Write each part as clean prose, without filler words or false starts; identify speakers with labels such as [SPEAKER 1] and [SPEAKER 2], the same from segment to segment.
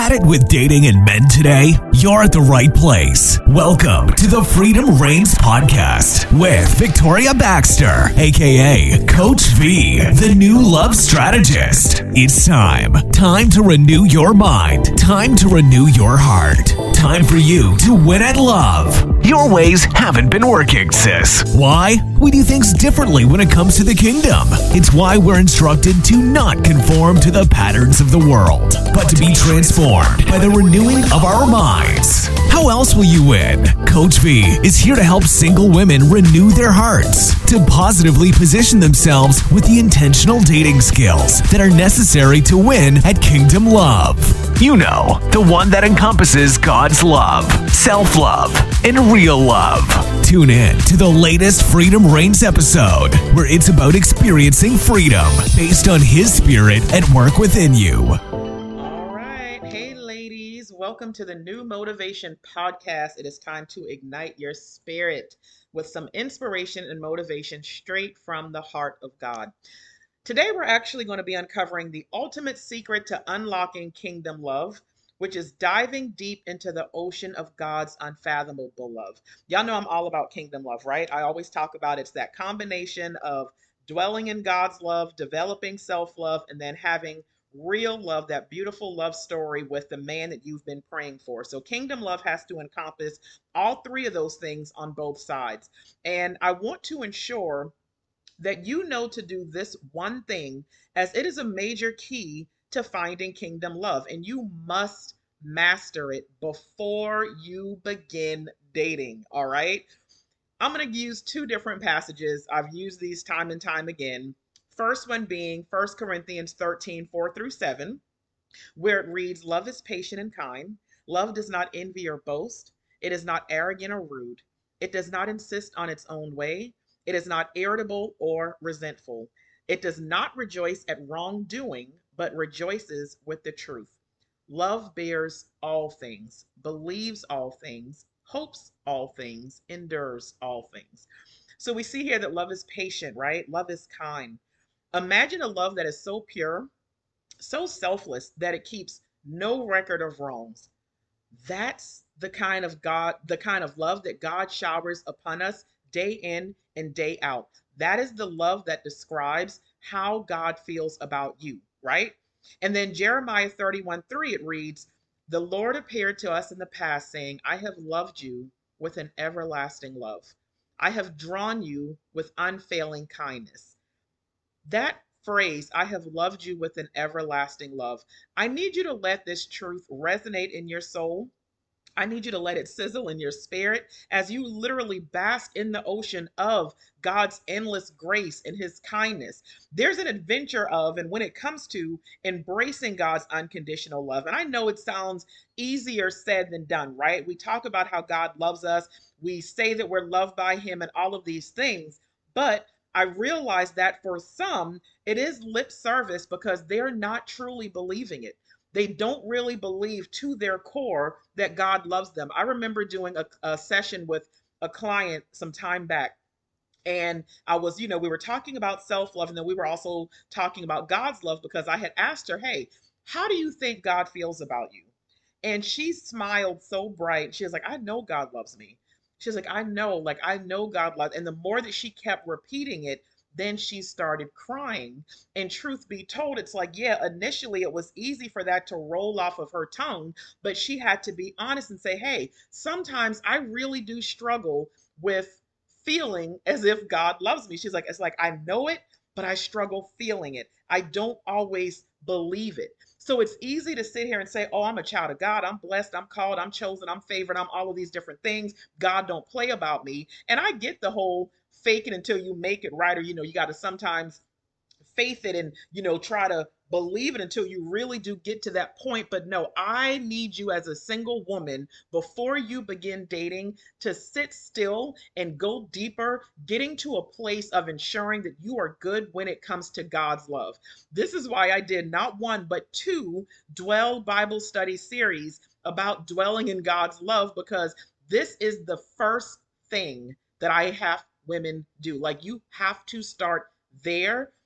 [SPEAKER 1] Had it with dating and men today? You're at the right place. Welcome to the Freedom Reigns Podcast with Victoria Baxter, aka Coach V, the new love strategist. It's time to renew your mind. Time to renew your heart. Time for you to win at love. Your ways haven't been working, sis. Why? We do things differently when it comes to the kingdom. It's why we're instructed to not conform to the patterns of the world, but to be transformed by the renewing of our minds. How else will you win? Coach V is here to help single women renew their hearts, to positively position themselves with the intentional dating skills that are necessary to win at Kingdom Love. You know, the one that encompasses God's love, self-love, and real love. Tune in to the latest Freedom Reigns episode, where it's about experiencing freedom based on His Spirit at work within you.
[SPEAKER 2] All right. Hey, ladies. Welcome to the New Motivation Podcast. It is time to ignite your spirit with some inspiration and motivation straight from the heart of God. Today, we're actually going to be uncovering the ultimate secret to unlocking kingdom love, which is diving deep into the ocean of God's unfathomable love. Y'all know I'm all about kingdom love, right? I always talk about it's that combination of dwelling in God's love, developing self-love, and then having real love, that beautiful love story with the man that you've been praying for. So kingdom love has to encompass all three of those things on both sides. And I want to ensure that you know to do this one thing, as it is a major key to finding kingdom love, and you must master it before you begin dating. All right. I'm going to use two different passages. I've used these time and time again. First one being 1 Corinthians 13, 4-7, where it reads, "Love is patient and kind. Love does not envy or boast. It is not arrogant or rude. It does not insist on its own way. It is not irritable or resentful. It does not rejoice at wrongdoing, but rejoices with the truth. Love bears all things, believes all things, hopes all things, endures all things." So we see here that love is patient, right? Love is kind. Imagine a love that is so pure, so selfless that it keeps no record of wrongs. That's the kind of love that God showers upon us day in and day out. That is the love that describes how God feels about you, right? And then Jeremiah 31:3, it reads, "The Lord appeared to us in the past, saying, I have loved you with an everlasting love. I have drawn you with unfailing kindness." That phrase, "I have loved you with an everlasting love," I need you to let this truth resonate in your soul. I need you to let it sizzle in your spirit as you literally bask in the ocean of God's endless grace and His kindness. There's an adventure of, and when it comes to embracing God's unconditional love, and I know it sounds easier said than done, right? We talk about how God loves us. We say that we're loved by Him and all of these things, but I realize that for some, it is lip service because they're not truly believing it. They don't really believe to their core that God loves them. I remember doing a session with a client some time back. And I was, we were talking about self-love, and then we were also talking about God's love, because I had asked her, "Hey, how do you think God feels about you?" And she smiled so bright. She was like, "I know God loves me." She's like, I know God loves." And the more that she kept repeating it, then she started crying. And truth be told, it's like, yeah, initially it was easy for that to roll off of her tongue, but she had to be honest and say, "Hey, sometimes I really do struggle with feeling as if God loves me." She's like, "It's like I know it, but I struggle feeling it. I don't always believe it." So it's easy to sit here and say, "Oh, I'm a child of God. I'm blessed. I'm called. I'm chosen. I'm favored. I'm all of these different things. God don't play about me." And I get the whole fake it until you make it, right? Or, you got to sometimes faith it and, try to believe it until you really do get to that point. But no, I need you as a single woman, before you begin dating, to sit still and go deeper, getting to a place of ensuring that you are good when it comes to God's love. This is why I did not one, but two Dwell Bible study series about dwelling in God's love, because this is the first thing that I have women do. Like, you have to start there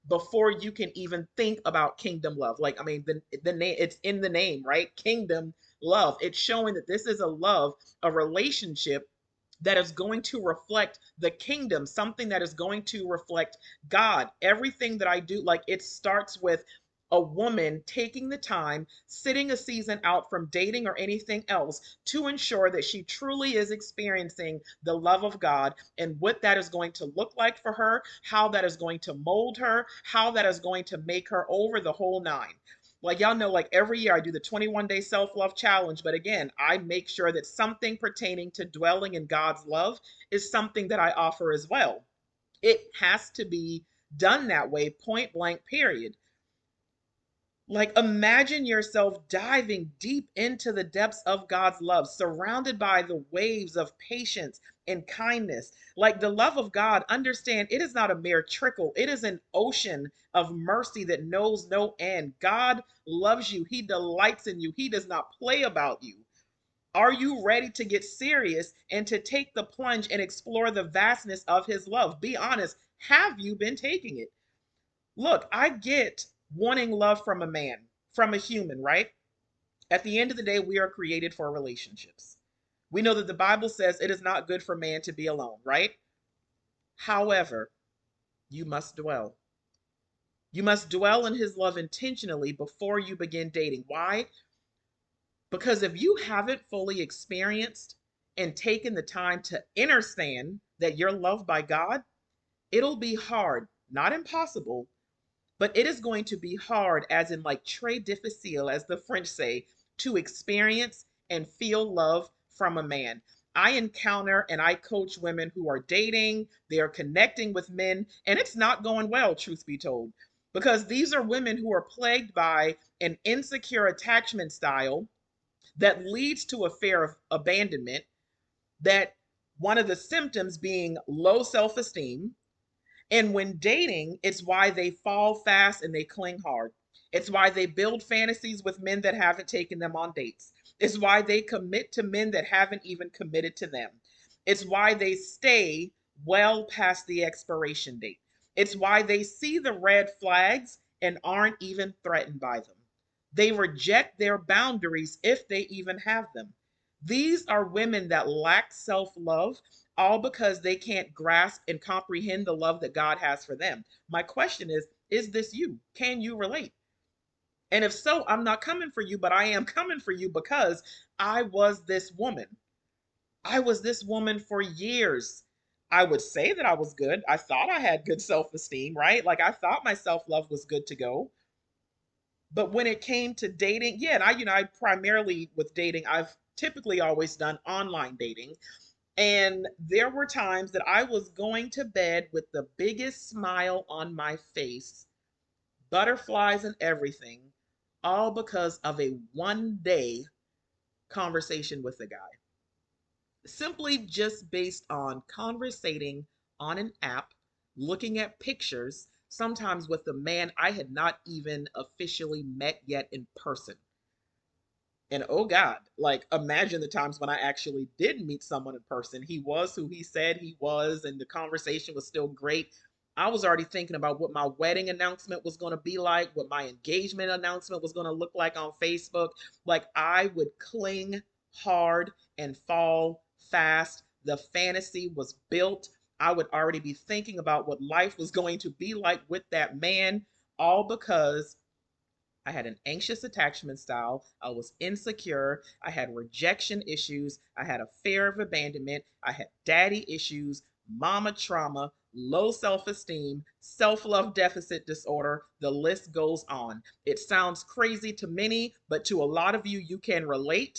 [SPEAKER 2] before you can even think about kingdom love. Like, I mean, the name, it's in the name, right? Kingdom love. It's showing that this is a love, a relationship that is going to reflect the kingdom, something that is going to reflect God. Everything that I do, like, it starts with a woman taking the time, sitting a season out from dating or anything else to ensure that she truly is experiencing the love of God and what that is going to look like for her, how that is going to mold her, how that is going to make her over the whole nine. Like, y'all know, like, every year I do the 21-day self-love challenge, but again, I make sure that something pertaining to dwelling in God's love is something that I offer as well. It has to be done that way, point blank, period. Like, imagine yourself diving deep into the depths of God's love, surrounded by the waves of patience and kindness. Like, the love of God, understand, it is not a mere trickle, it is an ocean of mercy that knows no end. God loves you, He delights in you, He does not play about you. Are you ready to get serious and to take the plunge and explore the vastness of His love? Be honest, have you been taking it? Look, I get wanting love from a man, from a human, right? At the end of the day, we are created for relationships. We know that the Bible says it is not good for man to be alone, right? However, you must dwell. You must dwell in his love intentionally before you begin dating. Why? Because if you haven't fully experienced and taken the time to understand that you're loved by God, it'll be hard, not impossible, but it is going to be hard, as in like très difficile, as the French say, to experience and feel love from a man. I encounter and I coach women who are dating, they are connecting with men, and it's not going well, truth be told, because these are women who are plagued by an insecure attachment style that leads to a fear of abandonment, that one of the symptoms being low self-esteem. And when dating, it's why they fall fast and they cling hard. It's why they build fantasies with men that haven't taken them on dates. It's why they commit to men that haven't even committed to them. It's why they stay well past the expiration date. It's why they see the red flags and aren't even threatened by them. They reject their boundaries if they even have them. These are women that lack self love, all because they can't grasp and comprehend the love that God has for them. My question is this you? Can you relate? And if so, I'm not coming for you, but I am coming for you because I was this woman. I was this woman for years. I would say that I was good. I thought I had good self esteem, right? Like, I thought my self love was good to go. But when it came to dating, yeah, and I primarily with dating, I've typically always done online dating. And there were times that I was going to bed with the biggest smile on my face, butterflies and everything, all because of a 1 day conversation with a guy. Simply just based on conversating on an app, looking at pictures, sometimes with a man I had not even officially met yet in person. And oh God, like, imagine the times when I actually did meet someone in person. He was who he said he was, and the conversation was still great. I was already thinking about what my wedding announcement was going to be like, what my engagement announcement was going to look like on Facebook. Like, I would cling hard and fall fast. The fantasy was built. I would already be thinking about what life was going to be like with that man, all because I had an anxious attachment style. I was insecure. I had rejection issues. I had a fear of abandonment. I had daddy issues, mama trauma, low self esteem, self love deficit disorder. The list goes on. It sounds crazy to many, but to a lot of you, you can relate.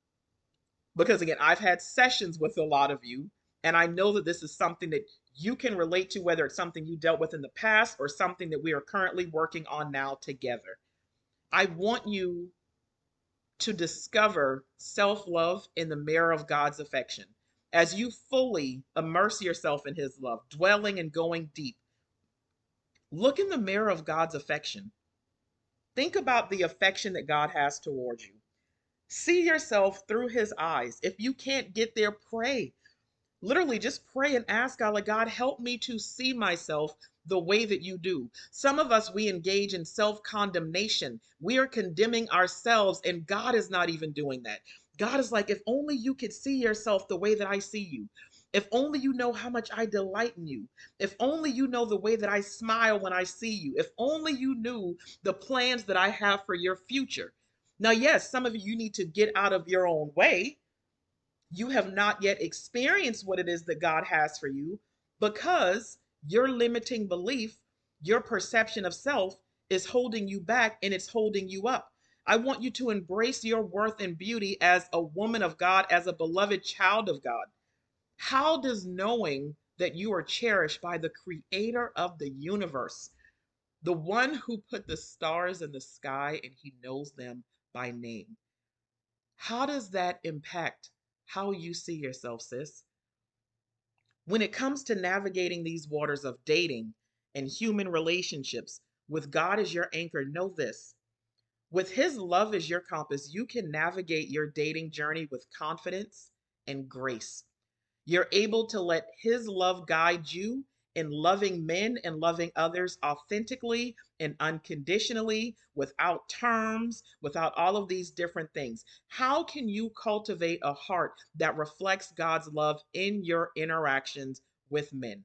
[SPEAKER 2] Because again, I've had sessions with a lot of you, and I know that this is something that you can relate to, whether it's something you dealt with in the past or something that we are currently working on now together. I want you to discover self love in the mirror of God's affection. As you fully immerse yourself in His love, dwelling and going deep, look in the mirror of God's affection. Think about the affection that God has towards you. See yourself through His eyes. If you can't get there, pray. Literally, just pray and ask God, like, God, help me to see myself the way that you do. Some of us, we engage in self-condemnation. We are condemning ourselves, and God is not even doing that. God is like, if only you could see yourself the way that I see you. If only you know how much I delight in you. If only you know the way that I smile when I see you. If only you knew the plans that I have for your future. Now, yes, some of you need to get out of your own way. You have not yet experienced what it is that God has for you because your limiting belief, your perception of self is holding you back and it's holding you up. I want you to embrace your worth and beauty as a woman of God, as a beloved child of God. How does knowing that you are cherished by the creator of the universe, the one who put the stars in the sky and he knows them by name, how does that impact how you see yourself, sis? When it comes to navigating these waters of dating and human relationships, with God as your anchor, know this. With his love as your compass, you can navigate your dating journey with confidence and grace. You're able to let his love guide you in loving men and loving others authentically and unconditionally, without terms, without all of these different things. How can you cultivate a heart that reflects God's love in your interactions with men?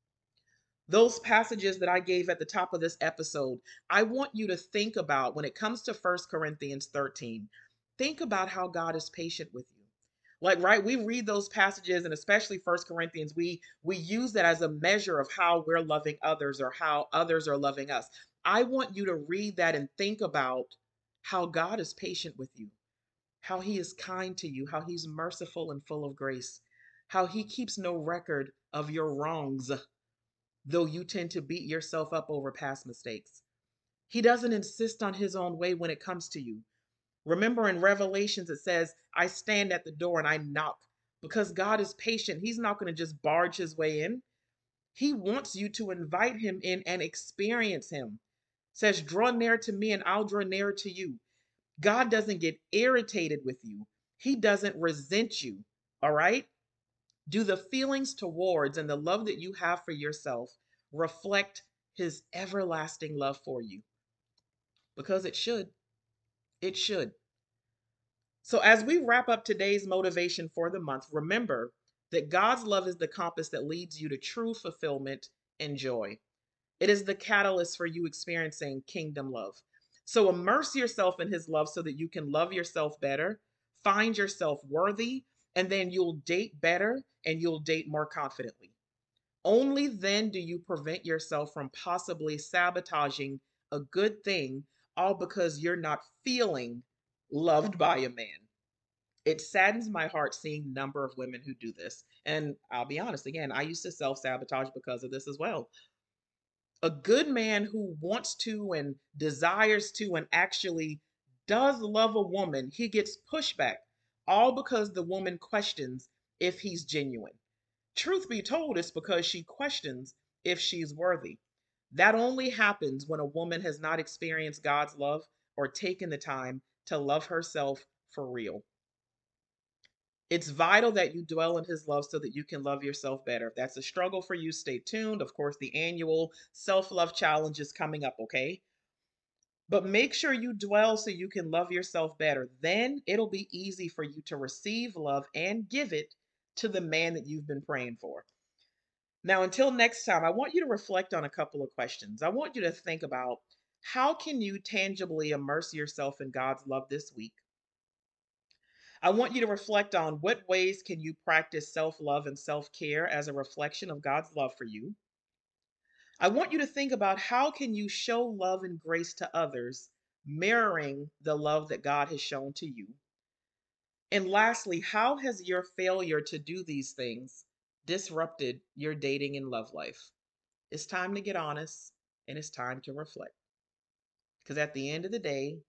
[SPEAKER 2] Those passages that I gave at the top of this episode, I want you to think about when it comes to 1 Corinthians 13. Think about how God is patient with you. Like, right, we read those passages, and especially 1 Corinthians, we use that as a measure of how we're loving others or how others are loving us. I want you to read that and think about how God is patient with you, how he is kind to you, how he's merciful and full of grace, how he keeps no record of your wrongs, though you tend to beat yourself up over past mistakes. He doesn't insist on his own way when it comes to you. Remember in Revelations, it says, I stand at the door and I knock. Because God is patient, he's not going to just barge his way in. He wants you to invite him in and experience him. It says, draw near to me and I'll draw near to you. God doesn't get irritated with you. He doesn't resent you. All right? Do the feelings towards and the love that you have for yourself reflect his everlasting love for you? Because it should. It should. So, as we wrap up today's motivation for the month, remember that God's love is the compass that leads you to true fulfillment and joy. It is the catalyst for you experiencing kingdom love. So, immerse yourself in his love so that you can love yourself better, find yourself worthy, and then you'll date better and you'll date more confidently. Only then do you prevent yourself from possibly sabotaging a good thing, all because you're not feeling loved by a man. It saddens my heart seeing the number of women who do this. And I'll be honest, again, I used to self sabotage because of this as well. A good man who wants to and desires to and actually does love a woman, he gets pushback, all because the woman questions if he's genuine. Truth be told, it's because she questions if she's worthy. That only happens when a woman has not experienced God's love or taken the time to love herself for real. It's vital that you dwell in his love so that you can love yourself better. If that's a struggle for you, stay tuned. Of course, the annual self-love challenge is coming up, okay? But make sure you dwell so you can love yourself better. Then it'll be easy for you to receive love and give it to the man that you've been praying for. Now, until next time, I want you to reflect on a couple of questions. I want you to think about, how can you tangibly immerse yourself in God's love this week? I want you to reflect on, what ways can you practice self-love and self-care as a reflection of God's love for you? I want you to think about, how can you show love and grace to others, mirroring the love that God has shown to you? And lastly, how has your failure to do these things disrupted your dating and love life? It's time to get honest and it's time to reflect. Because at the end of the day,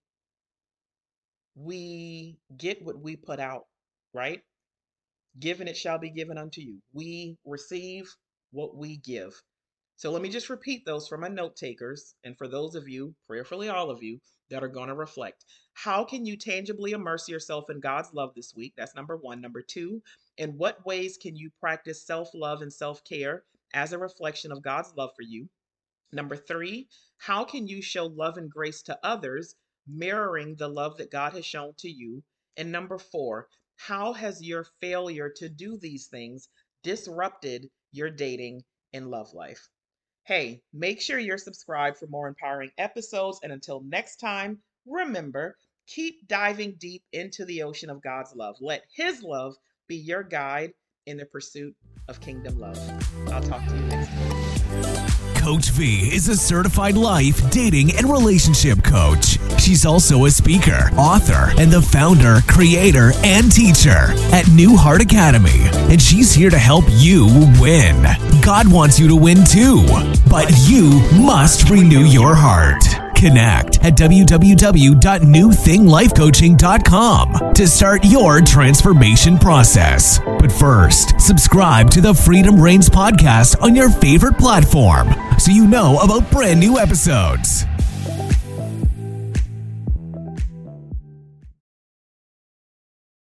[SPEAKER 2] we get what we put out, right? Given it shall be given unto you. We receive what we give. So let me just repeat those for my note takers and for those of you, prayerfully all of you, that are going to reflect. How can you tangibly immerse yourself in God's love this week? That's number one. Number two, in what ways can you practice self-love and self-care as a reflection of God's love for you? Number 3, how can you show love and grace to others, mirroring the love that God has shown to you? And number 4, how has your failure to do these things disrupted your dating and love life? Hey, make sure you're subscribed for more empowering episodes. And until next time, remember, keep diving deep into the ocean of God's love. Let His love be your guide in the pursuit of kingdom love. I'll talk to you next time.
[SPEAKER 1] Coach V is a certified life, dating, and relationship coach. She's also a speaker, author, and the founder, creator, and teacher at New Heart Academy. And she's here to help you win. God wants you to win too, but you must renew your heart. Connect at www.newthinglifecoaching.com to start your transformation process. But first, subscribe to the Freedom Reigns podcast on your favorite platform so you know about brand new episodes.